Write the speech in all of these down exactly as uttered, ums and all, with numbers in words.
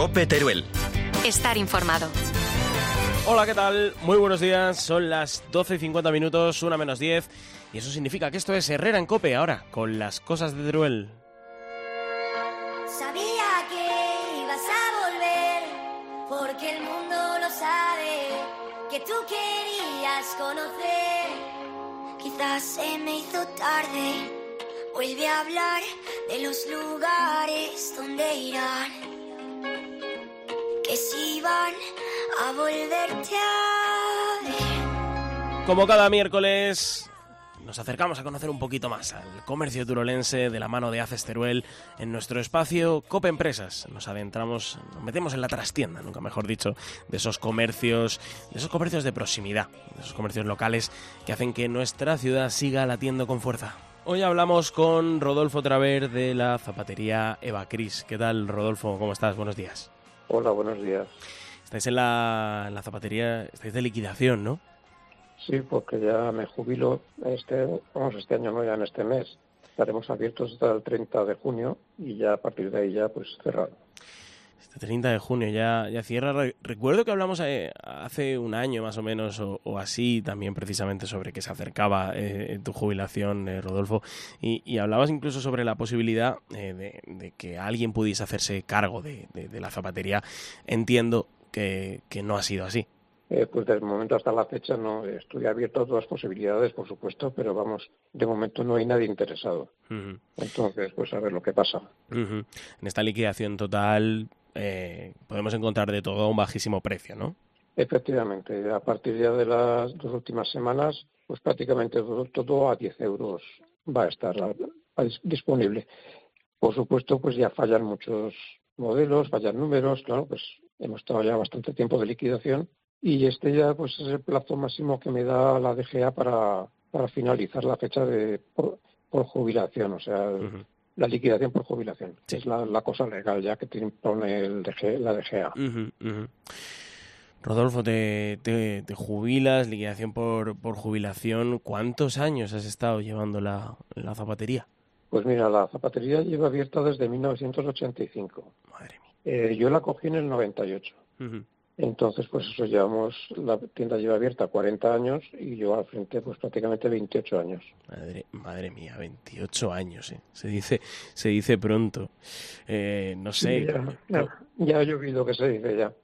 COPE Teruel. Estar informado. Hola, ¿qué tal? Muy buenos días, son las doce y cincuenta minutos, una menos diez, y eso significa que esto es Herrera en COPE, ahora, con las cosas de Teruel. Sabía que ibas a volver, porque el mundo lo sabe, que tú querías conocer. Quizás se me hizo tarde, vuelve a hablar de los lugares donde irán, que si van a volverte a ver. Como cada miércoles, nos acercamos a conocer un poquito más al comercio turolense de la mano de ACES Teruel en nuestro espacio COPE Empresas. Nos adentramos, nos metemos en la trastienda, nunca mejor dicho, de esos comercios, de esos comercios de proximidad, de esos comercios locales que hacen que nuestra ciudad siga latiendo con fuerza. Hoy hablamos con Rodolfo Traver de la zapatería Eva Cris. ¿Qué tal, Rodolfo? ¿Cómo estás? Buenos días. Hola, buenos días. Estáis en la, en la zapatería, estáis de liquidación, ¿no? Sí, porque ya me jubilo este, vamos, este año, no, ya en este mes. Estaremos abiertos hasta el treinta de junio y ya a partir de ahí ya pues cerrado. Este treinta de junio ya, ya cierra. Re- Recuerdo que hablamos eh, hace un año más o menos o, o así también precisamente sobre que se acercaba eh, tu jubilación, eh, Rodolfo, y, y hablabas incluso sobre la posibilidad eh, de, de que alguien pudiese hacerse cargo de, de, de la zapatería. Entiendo que, que no ha sido así. Eh, pues desde el momento hasta la fecha no estoy abierto a todas las posibilidades, por supuesto, pero vamos, de momento no hay nadie interesado. Uh-huh. Entonces, pues a ver lo que pasa. Uh-huh. En esta liquidación total eh, podemos encontrar de todo a un bajísimo precio, ¿no? Efectivamente, a partir ya de las dos últimas semanas, pues prácticamente todo, todo a diez euros va a estar a, a, disponible. Por supuesto, pues ya fallan muchos modelos, fallan números, claro, pues hemos estado ya bastante tiempo de liquidación. Y este ya pues es el plazo máximo que me da la D G A para, para finalizar la fecha de por, por jubilación, o sea, uh-huh. la liquidación por jubilación, sí. Es la, la cosa legal ya que te impone el D G, la D G A. Uh-huh, uh-huh. Rodolfo, te, te, te jubilas, liquidación por, por jubilación. ¿Cuántos años has estado llevando la, la zapatería? Pues mira, la zapatería lleva abierta desde mil novecientos ochenta y cinco. Madre mía. Eh, yo la cogí en el noventa y ocho. Uh-huh. Entonces, pues eso, llevamos, la tienda lleva abierta cuarenta años y yo al frente, pues prácticamente veintiocho años. Madre, madre mía, veintiocho años, ¿eh? Se dice, se dice pronto. Eh, no sé. Sí, ya, ya, ya ha llovido que se dice ya.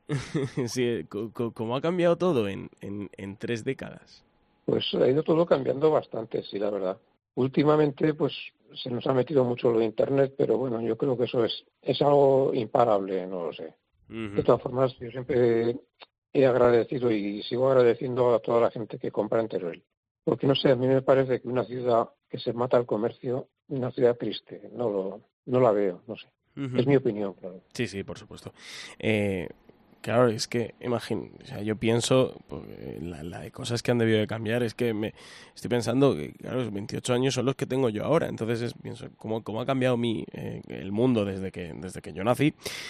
Sí, ¿cómo ha cambiado todo en, en, en tres décadas? Pues ha ido todo cambiando bastante, sí, la verdad. Últimamente, pues se nos ha metido mucho lo de Internet, pero bueno, yo creo que eso es, es algo imparable, no lo sé. De todas formas, yo siempre he agradecido y sigo agradeciendo a toda la gente que compra en Teruel. Porque, no sé, a mí me parece que una ciudad que se mata al comercio es una ciudad triste. No lo, no la veo, no sé. Uh-huh. Es mi opinión, claro. Sí, sí, por supuesto. Eh, claro, es que, imagino, o sea, yo pienso, pues, la, la de cosas que han debido de cambiar, es que me estoy pensando que, claro, los veintiocho años son los que tengo yo ahora. Entonces, es, pienso, ¿cómo, cómo ha cambiado mi, eh, el mundo desde que, desde que yo nací?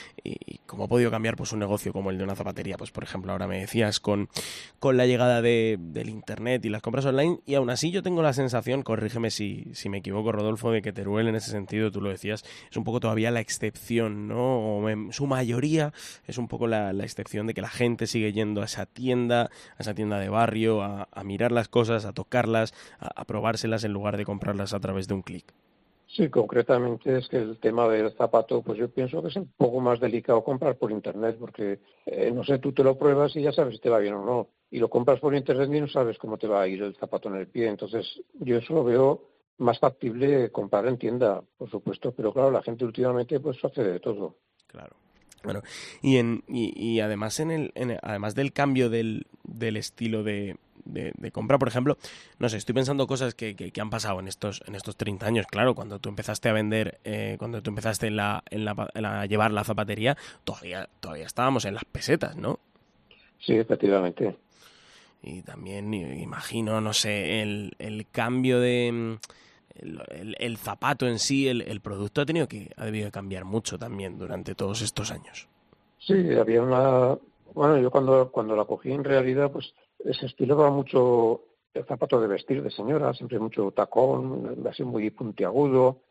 Y cómo ha podido cambiar pues un negocio como el de una zapatería. Pues por ejemplo, ahora me decías con, con la llegada de, del internet y las compras online, y aún así yo tengo la sensación, corrígeme si, si me equivoco, Rodolfo, de que Teruel en ese sentido, tú lo decías, es un poco todavía la excepción, ¿no? O en su mayoría es un poco la, la excepción de que la gente sigue yendo a esa tienda, a esa tienda de barrio, a, a mirar las cosas, a tocarlas, a, a probárselas en lugar de comprarlas a través de un clic. Sí, concretamente es que el tema del zapato, pues yo pienso que es un poco más delicado comprar por internet, porque, eh, no sé, tú te lo pruebas y ya sabes si te va bien o no. Y lo compras por internet y no sabes cómo te va a ir el zapato en el pie. Entonces, yo eso lo veo más factible comprar en tienda, por supuesto. Pero claro, la gente últimamente pues hace de todo. Claro. Bueno, y en y, y además en el en, además del cambio del, del estilo de, de, de compra, por ejemplo, no sé, estoy pensando cosas que, que, que han pasado en estos en estos treinta años. Claro, cuando tú empezaste a vender, eh, cuando tú empezaste en la, en la, en la a llevar la zapatería, todavía todavía estábamos en las pesetas, ¿no? Sí, efectivamente. Y también imagino, no sé, el, el cambio de el, el, el zapato en sí, el, el producto ha tenido que ha debido de cambiar mucho también durante todos estos años. Sí, había una, bueno, yo cuando cuando la cogí en realidad, pues se estilaba mucho el zapato de vestir de señora, siempre mucho tacón, así muy puntiagudo.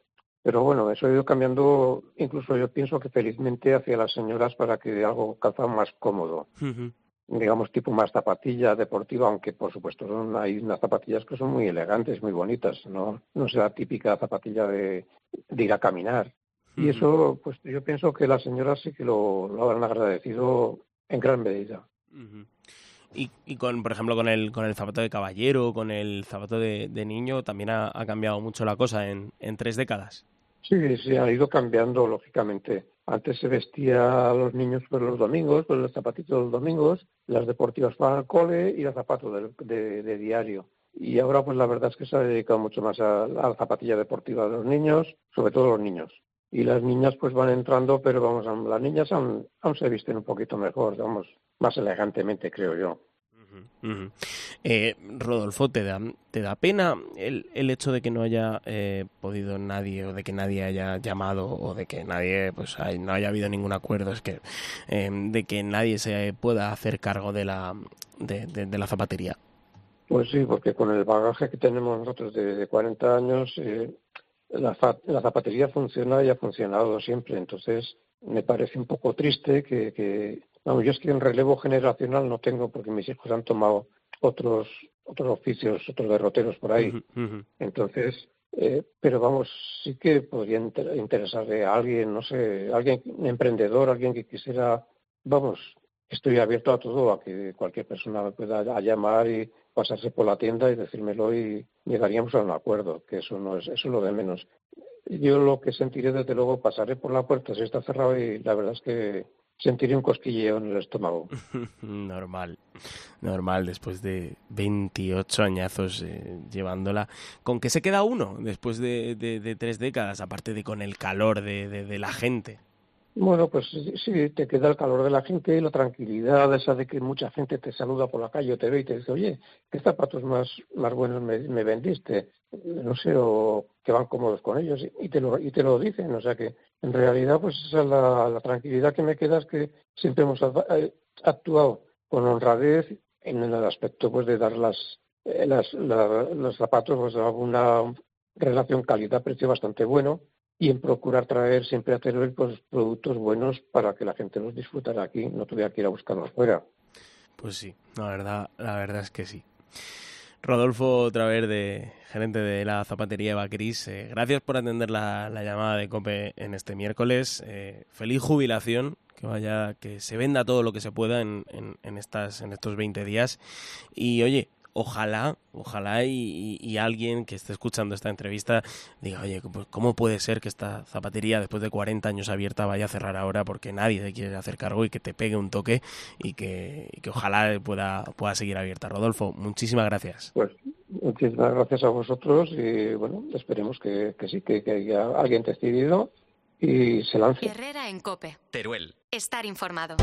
Pero bueno, eso ha ido cambiando, incluso yo pienso que felizmente hacia las señoras para que algo calzado más cómodo. Uh-huh. Digamos tipo más zapatilla deportiva, aunque por supuesto son, hay unas zapatillas que son muy elegantes, muy bonitas, no no es la típica zapatilla de, de ir a caminar. Uh-huh. Y eso, pues yo pienso que las señoras sí que lo, lo habrán agradecido en gran medida. Uh-huh. Y, y con, por ejemplo, con el con el zapato de caballero, con el zapato de, de niño, también ha, ha cambiado mucho la cosa en, en tres décadas. Sí, sí, ha ido cambiando, lógicamente. Antes se vestía a los niños por los domingos, con los zapatitos los domingos, las deportivas para el cole y los zapatos de, de, de diario. Y ahora, pues la verdad es que se ha dedicado mucho más a, a la zapatilla deportiva de los niños, sobre todo los niños. Y las niñas pues van entrando, pero vamos, las niñas aún, aún se visten un poquito mejor, vamos, más elegantemente, creo yo. Uh-huh, uh-huh. Eh, Rodolfo, ¿te da, te da pena el, el hecho de que no haya eh, podido nadie, o de que nadie haya llamado, o de que nadie, pues hay, no haya habido ningún acuerdo, es que eh, de que nadie se pueda hacer cargo de la, de, de, de la zapatería? Pues sí, porque con el bagaje que tenemos nosotros de, de cuarenta años, eh, la, la zapatería funciona y ha funcionado siempre, entonces me parece un poco triste que... que No, yo es que en relevo generacional no tengo porque mis hijos han tomado otros otros oficios, otros derroteros por ahí. Uh-huh, uh-huh. Entonces, eh, pero vamos, sí que podría inter- interesarle a alguien, no sé, alguien, un emprendedor, alguien que quisiera, vamos, estoy abierto a todo, a que cualquier persona me pueda a llamar y pasarse por la tienda y decírmelo y llegaríamos a un acuerdo, que eso no es, eso es lo de menos. Yo lo que sentiré, desde luego, pasaré por la puerta si está cerrado y la verdad es que sentiré un cosquilleo en el estómago. Normal, normal, después de veintiocho añazos eh, llevándola. ¿Con qué se queda uno después de, de, de tres décadas, aparte de con el calor de, de, de la gente? Bueno, pues sí, te queda el calor de la gente, la tranquilidad esa de que mucha gente te saluda por la calle o te ve y te dice, oye, ¿qué zapatos más, más buenos me, me vendiste? No sé, o que van cómodos con ellos y te lo y te lo dicen. O sea que en realidad pues esa es la, la tranquilidad que me queda, es que siempre hemos actuado con honradez en el aspecto pues de dar las, las la, los zapatos pues a una relación calidad-precio bastante bueno, y en procurar traer siempre a Teruel pues productos buenos para que la gente los disfrutara aquí, no tuviera que ir a buscarlos fuera. Pues sí, la verdad, la verdad es que sí. Rodolfo Traverde, gerente de la zapatería Eva Cris, eh, gracias por atender la, la llamada de COPE en este miércoles. Eh, feliz jubilación, que vaya, que se venda todo lo que se pueda en, en, en estas, en estos veinte días. Y oye, ojalá, ojalá y, y, y alguien que esté escuchando esta entrevista diga, oye, pues ¿cómo puede ser que esta zapatería después de cuarenta años abierta vaya a cerrar ahora porque nadie se quiere hacer cargo, y que te pegue un toque y que, y que ojalá pueda, pueda seguir abierta? Rodolfo, muchísimas gracias. Pues muchísimas gracias a vosotros y bueno, esperemos que, que sí, que, que haya alguien decidido y se lance. Herrera en COPE. Teruel. Estar informado.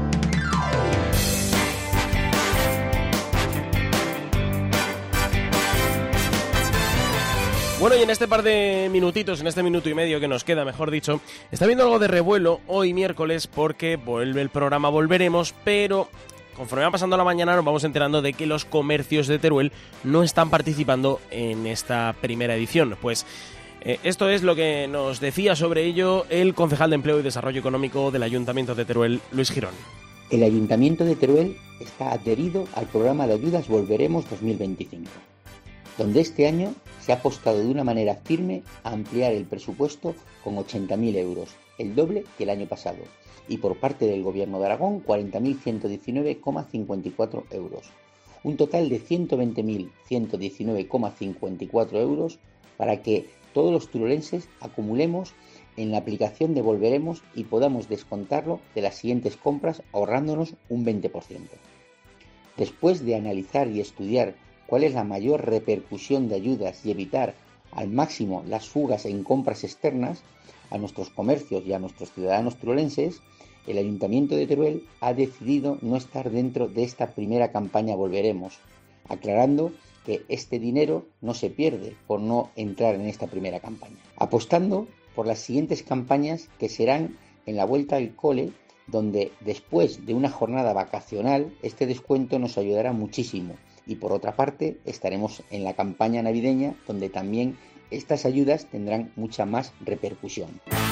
Bueno, y en este par de minutitos, en este minuto y medio que nos queda, mejor dicho, está habiendo algo de revuelo hoy miércoles porque vuelve el programa Volveremos, pero conforme va pasando la mañana nos vamos enterando de que los comercios de Teruel no están participando en esta primera edición. Pues eh, esto es lo que nos decía sobre ello el concejal de Empleo y Desarrollo Económico del Ayuntamiento de Teruel, Luis Girón. El Ayuntamiento de Teruel está adherido al programa de ayudas Volveremos dos mil veinticinco, donde este año se ha apostado de una manera firme a ampliar el presupuesto con ochenta mil euros, el doble que el año pasado, y por parte del Gobierno de Aragón cuarenta mil ciento diecinueve coma cincuenta y cuatro euros, un total de ciento veinte mil ciento diecinueve coma cincuenta y cuatro euros para que todos los turolenses acumulemos en la aplicación de Volveremos y podamos descontarlo de las siguientes compras ahorrándonos un veinte por ciento. Después de analizar y estudiar cuál es la mayor repercusión de ayudas y evitar al máximo las fugas en compras externas a nuestros comercios y a nuestros ciudadanos turolenses, el Ayuntamiento de Teruel ha decidido no estar dentro de esta primera campaña Volveremos, aclarando que este dinero no se pierde por no entrar en esta primera campaña, apostando por las siguientes campañas que serán en la vuelta al cole, donde después de una jornada vacacional este descuento nos ayudará muchísimo. Y por otra parte estaremos en la campaña navideña, donde también estas ayudas tendrán mucha más repercusión.